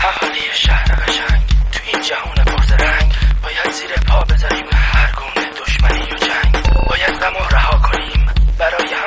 اهالی شهر قشنگ تو این جهان پرزرنگ باید زیر پا بذاریم هر گونه دشمنی و جنگ. باید غمو رها کنیم برای